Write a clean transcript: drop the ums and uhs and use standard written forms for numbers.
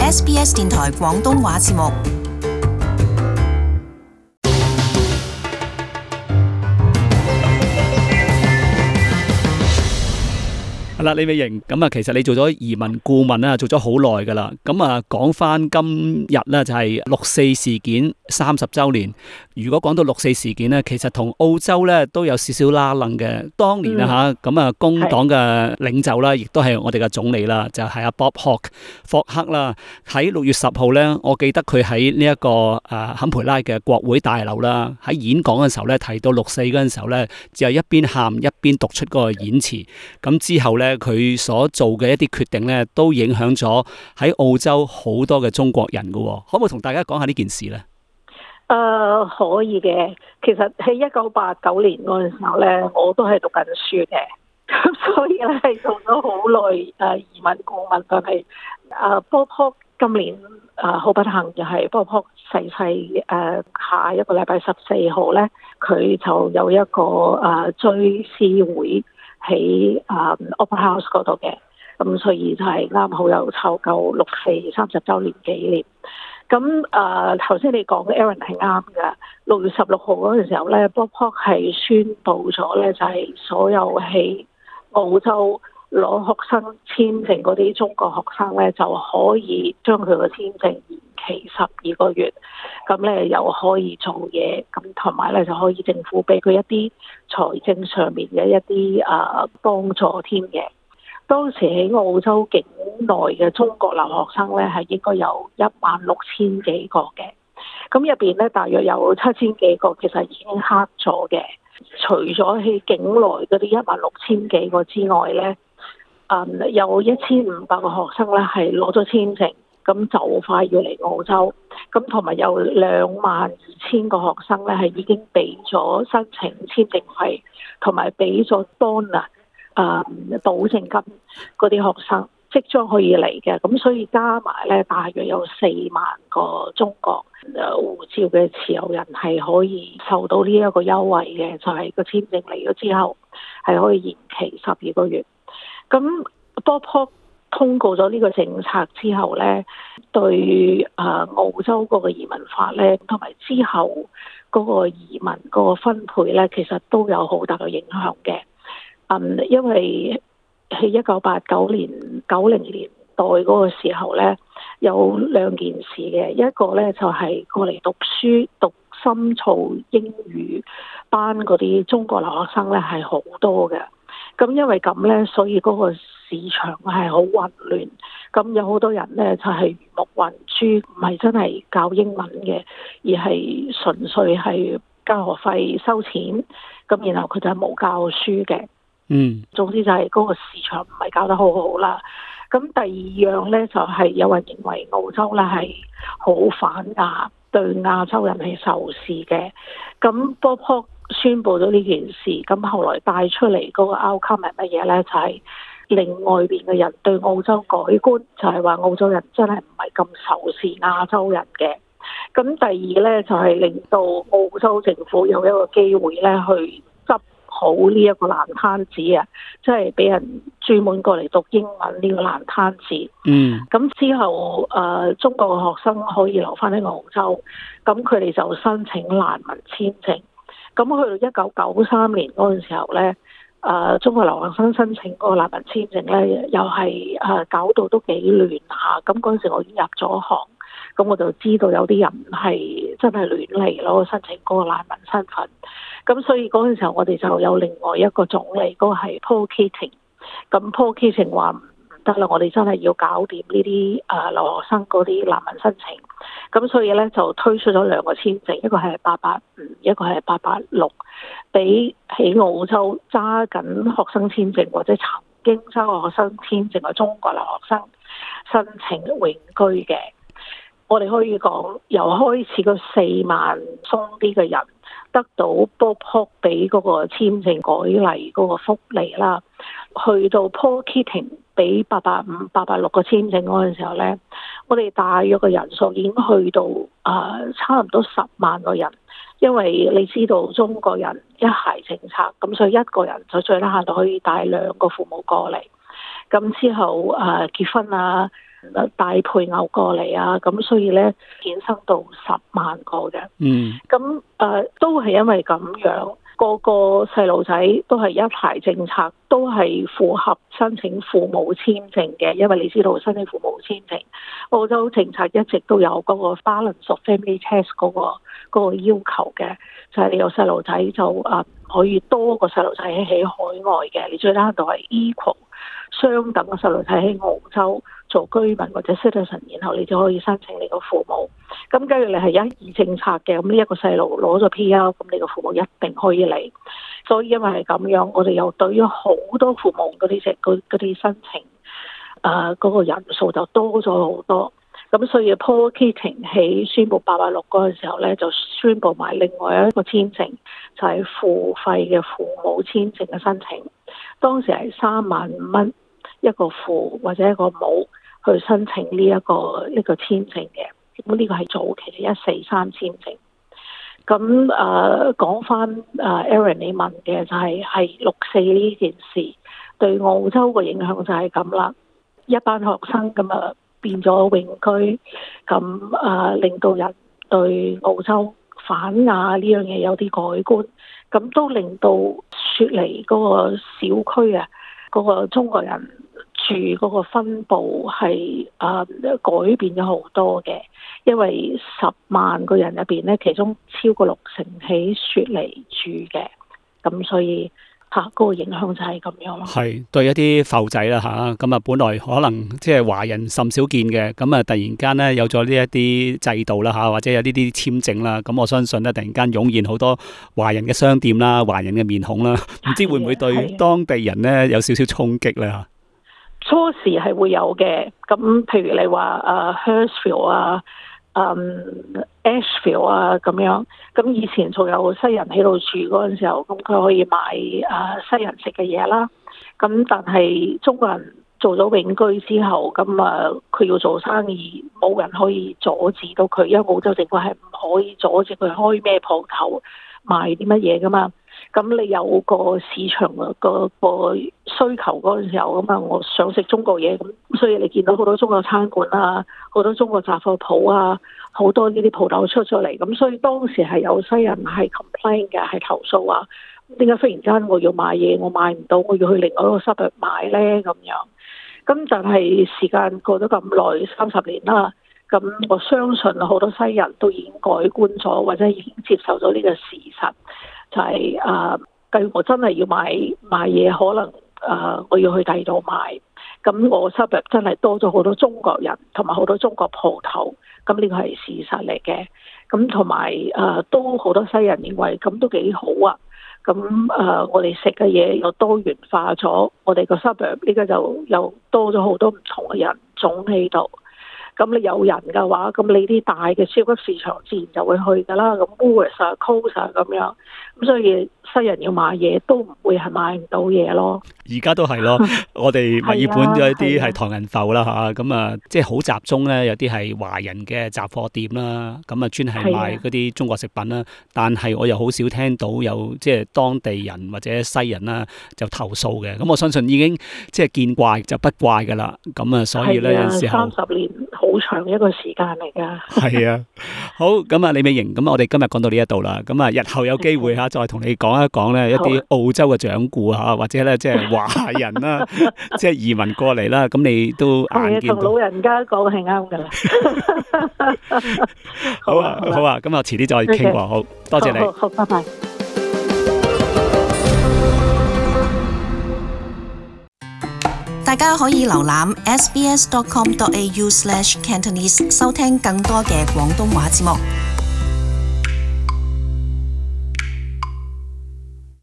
SBS 電台廣東話節目。 係啦，李美瑩，咁啊，其實你做咗移民顧問啦，做咗好耐噶啦。咁啊，講翻今日咧就係六四事件30週年。如果講到六四事件咧，其實同澳洲咧都有少少拉楞嘅。當年啊嚇，咁啊工黨嘅領袖啦，亦都係我哋嘅總理啦，就係阿 Bob Hawke 霍克啦。喺6月10號咧，我記得佢喺呢一個坎培拉嘅國會大樓啦，喺演講嘅時候咧，提到六四嗰陣時候咧，就係一邊喊一邊讀出嗰個演詞。咁之後咧，佢所做嘅一啲決定咧，都影響咗喺澳洲好多嘅中國人㗎。可唔可以同大家講下呢件事咧？ 可以嘅。其實喺1989年嗰陣時候咧，我都係讀緊書嘅，咁所以咧係做咗好耐移民顧問。但係Bob Hawke今年好不幸就係Bob Hawke逝世，下一個禮拜14號咧，佢就有一個追思會喺Opera House 嗰度嘅，咁所以就係啱好有湊夠六四30週年紀念。咁頭先你講嘅 Aaron 係啱㗎。6月16號嗰陣時候咧，Bob Hawke 係宣布咗咧，就係所有喺澳洲攞學生簽證嗰啲中國學生咧，就可以將佢個簽證延期12個月，咁咧又可以做嘢，咁同埋咧就可以政府俾佢一啲財政上面嘅一啲幫助添嘅。當時喺澳洲境內嘅中國留學生咧係應該有16000幾個嘅，咁入邊咧大約有7000幾個其實已經黑咗嘅。除咗喺境內嗰啲16000幾個之外咧，有1500個學生咧係攞咗簽證，咁就快要嚟澳洲。咁同埋有22000個學生咧係已經俾咗申請簽證費，同埋俾咗 bond 保證金嗰啲學生即將可以嚟嘅。咁所以加埋咧大約有4萬個中國護照嘅持有人係可以受到呢一個優惠嘅，就係個簽證嚟咗之後係可以延期12個月。咁Bob Hawke通過咗呢個政策之後咧，對澳洲嗰個移民法咧，同埋之後嗰個移民嗰個分配咧，其實都有好大嘅影響嘅。因為喺1989年、90年代嗰個時候咧，有兩件事嘅。一個咧就係過嚟讀書、讀深造英語班嗰啲中國留學生咧係好多嘅。咁因為咁咧，所以嗰個市場係好混亂。咁有好多人咧就係魚目混珠，唔係真係教英文嘅，而係純粹係交學費收錢。咁然後佢就係冇教書嘅。總之就係嗰個市場唔係搞得好好啦。咁第二樣咧就係有人認為澳洲咧係好反亞，對亞洲人係仇視嘅。咁Bob Hawke宣布咗呢件事，咁後來帶出嚟嗰個 outcome 係乜嘢咧？就係令外邊嘅人對澳洲改觀，就係話澳洲人真係唔係咁仇視亞洲人嘅。咁第二咧就係令到澳洲政府有一個機會咧去好呢一個爛攤子啊，即係俾人專門過嚟讀英文呢個爛攤子。咁之後中國嘅學生可以留翻喺澳洲，咁佢哋就申請難民簽證。咁去到1993年嗰陣時候咧，中國留學生申請嗰個難民簽證咧，又係搞到都幾亂下。咁嗰陣時我已經入咗行，咁我就知道有啲人係真係亂嚟咯，申請嗰個難民身份。咁所以嗰陣時候我哋就有另外一個總理，嗰個係 Paul Keating。咁 Paul Keating 話唔得啦，我哋真係要搞掂呢啲留學生嗰啲難民申請。咁所以咧就推出咗2個簽證，一個係885，一個係886，俾喺澳洲揸緊學生簽證或者曾經揸過學生簽證嘅中國留學生申請永居嘅。我哋可以講，由開始個4萬鬆啲嘅人得到Bob Hawke俾嗰個簽證改例嗰個福利啦，去到Paul Keating俾885、886個簽證嗰陣時候咧，我哋大約嘅人數已經去到差唔多10萬個人。因為你知道中國人一孩政策，咁所以一個人就最低限度可以帶2個父母過嚟。咁之後結婚啊、 帶配偶過嚟啊，咁所以咧衍生到10萬個嘅。咁都係因為咁樣，個個細路仔都係一孩政策，都係符合申請父母簽證嘅，因為你知道申請父母簽證，澳洲政策一直都有嗰個 balance of family test 嗰個要求嘅，就係你有細路仔就可以多個細路仔喺海外嘅，你最低限度係 equal 相等嘅細路仔喺澳洲做居民或者 citizen， 然後你就可以申請你個父母。咁假如你係一孩政策嘅，咁呢一個細路攞咗 PR， 咁你個父母一定可以嚟。所以因為係咁樣，我哋又對於好多父母嗰啲申請嗰個人數就多咗好多。咁所以 Paul Keating 喺宣布886嗰陣時候咧，就宣布埋另外一個簽證，就係付費嘅父母簽證嘅申請。當時係35,000蚊一個父或者一個母去申請呢一個簽證嘅。咁呢個係早期嘅143簽證。咁講翻Aaron 你問嘅就係64呢件事對澳洲嘅影響就係咁啦，一班學生咁變咗永居，咁令到人對澳洲反亞呢樣嘢有啲改觀，咁都令到雪梨嗰個小區嗰個中國人住嗰個分佈係改變咗好多嘅，因為10萬個人入邊咧，其中超過60%喺雪梨住嘅，咁所以嗰個影響就係咁樣咯。 係對一啲埠仔啦嚇，咁本來可能即係華人甚少見嘅，咁突然間咧有咗呢一啲制度啦嚇，或者有呢啲簽證啦，咁我相信咧突然間湧現好多華人嘅商店啦、華人嘅面孔啦，唔知會唔會對當地人咧有少少衝擊咧嚇？ 初時係會有嘅，咁譬如你話Hurstville Ashfield 咁樣，咁以前仲有西人喺度住嗰陣時候，咁佢可以買西人食嘅嘢啦。咁但係中國人做咗永居之後，咁佢要做生意，冇人可以阻止到佢，因為澳洲政府係唔可以阻止佢開咩鋪頭賣啲乜嘢噶嘛。咁你有個市場個需求嗰陣時候，咁我想食中國嘢，咁所以你見到好多中國餐館啊，好多中國雜貨鋪啊，好多呢啲鋪頭出咗嚟，咁所以當時係有西人係 complain 嘅，係投訴話點解忽然間我要買嘢，我買唔到，我要去另外一個 suburb 買咧咁樣。咁但係時間過咗咁耐，30年啦，咁我相信好多西人都已經改觀咗，或者已經接受咗呢個事實。就係假如我真係要買嘢，可能我要去第二度買，咁我 suburb 真係多咗好多中國人，同埋好多中國鋪頭，咁呢個係事實嚟嘅。咁同埋都好多西人認為咁都幾好啊。咁我哋食嘅嘢又多元化咗，我哋個 suburb 呢個就又多咗好多唔同嘅人種喺度。咁你有人嘅話，咁你啲大嘅超級市場自然就會去㗎啦。咁 Woolworths 啊、Coles 啊咁樣，咁所以西人要買嘢都唔會係買唔到嘢咯。 而家都係咯，我哋墨爾本有一啲係唐人埠啦嚇，咁即係好集中咧，有啲係華人嘅雜貨店啦，咁專係賣嗰啲中國食品啦。但係我又好少聽到有即係當地人或者西人啦就投訴嘅。咁我相信已經即係見怪就不怪㗎啦。咁所以咧有時候 30年好長一個時間嚟㗎。係啊，好咁李美瑩，咁我哋今日講到呢一度啦。咁日後有機會嚇再同你講一講咧一啲澳洲嘅掌故嚇，或者咧即係華人啦，即係移民過嚟啦，咁你都眼見到。 同老人家講係啱㗎啦。 好啊，咁我遲啲再傾過。好多謝你。 好，拜拜。 大家可以瀏覽 sbs.com.au/Cantonese 收聽更多嘅廣東話節目。